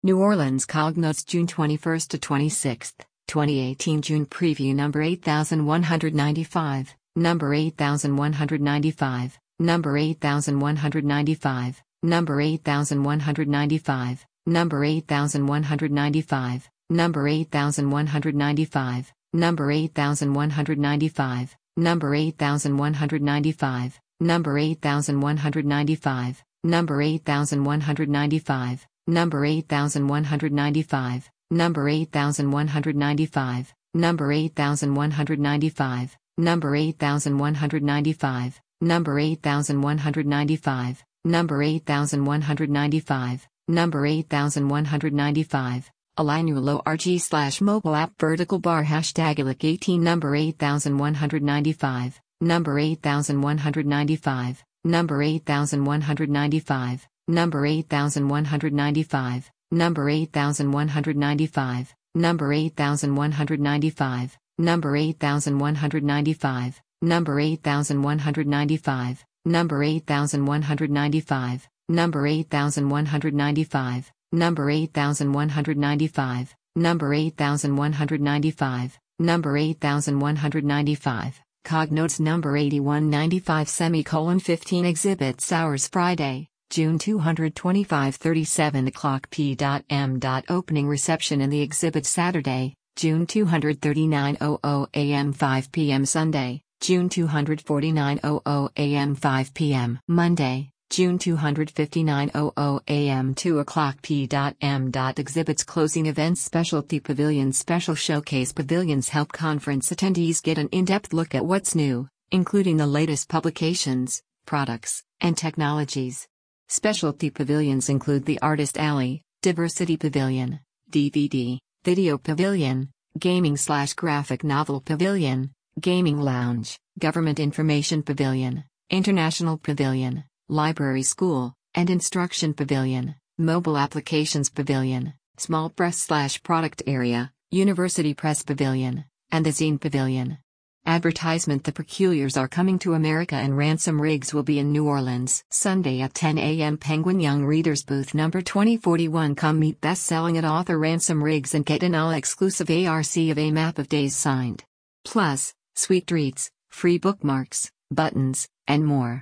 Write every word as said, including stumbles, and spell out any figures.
New Orleans Cognotes June twenty-first to twenty-sixth, twenty eighteen June Preview Number eight thousand one hundred ninety-five, Number eight thousand one hundred ninety-five, Number eight thousand one hundred ninety-five, Number eight thousand one hundred ninety-five, Number eight thousand one hundred ninety-five, Number eight thousand one hundred ninety-five, Number eight thousand one hundred ninety-five, Number eight thousand one hundred ninety-five, Number eight thousand one hundred ninety-five, Number eight thousand one hundred ninety-five, Number eight thousand one hundred ninety-five, Number eight thousand one hundred ninety-five, Number eight thousand one hundred ninety-five, Number eight thousand one hundred ninety-five, Number eight thousand one hundred ninety-five, Number eight thousand one hundred ninety-five, Number eight thousand one hundred ninety-five, Alinulo R G slash mobile app vertical bar hashtag ilic eighteen Number eight thousand one hundred ninety-five, Number eight thousand one hundred ninety-five, Number eight thousand one hundred ninety-five, Number eight thousand one hundred ninety-five, Number eight thousand one hundred ninety-five, Number eight thousand one hundred ninety-five, Number eight thousand one hundred ninety-five, Number eight thousand one hundred ninety-five, Number eight thousand one hundred ninety-five, Number eight thousand one hundred ninety-five, Number eight thousand one hundred ninety-five, Number eight thousand one hundred ninety-five, Number eight thousand one hundred ninety-five, Cognotes Number eighty-one ninety-five semicolon fifteen Exhibits Hours Friday, June two hundred twenty-five thirty-seven o'clock p.m. Opening reception in the exhibit Saturday, June two hundred thirty-nine hundred a.m. five p.m. Sunday, June two hundred forty-nine hundred a.m. five p.m. Monday, June two hundred fifty-nine hundred a.m. two o'clock p.m. Exhibits Closing Events Specialty Pavilions Special Showcase Pavilions help conference attendees get an in-depth look at what's new, including the latest publications, products, and technologies. Specialty pavilions include the Artist Alley, Diversity Pavilion, D V D, Video Pavilion, Gaming slash Graphic Novel Pavilion, Gaming Lounge, Government Information Pavilion, International Pavilion, Library School, and Instruction Pavilion, Mobile Applications Pavilion, Small Press slash Product Area, University Press Pavilion, and the Zine Pavilion. Advertisement: The Peculiars are coming to America and Ransom Riggs will be in New Orleans Sunday at ten a.m. Penguin Young Readers Booth number twenty forty-one. Come meet best-selling at author Ransom Riggs and get an all-exclusive A R C of A Map of Days signed. Plus, sweet treats, free bookmarks, buttons, and more.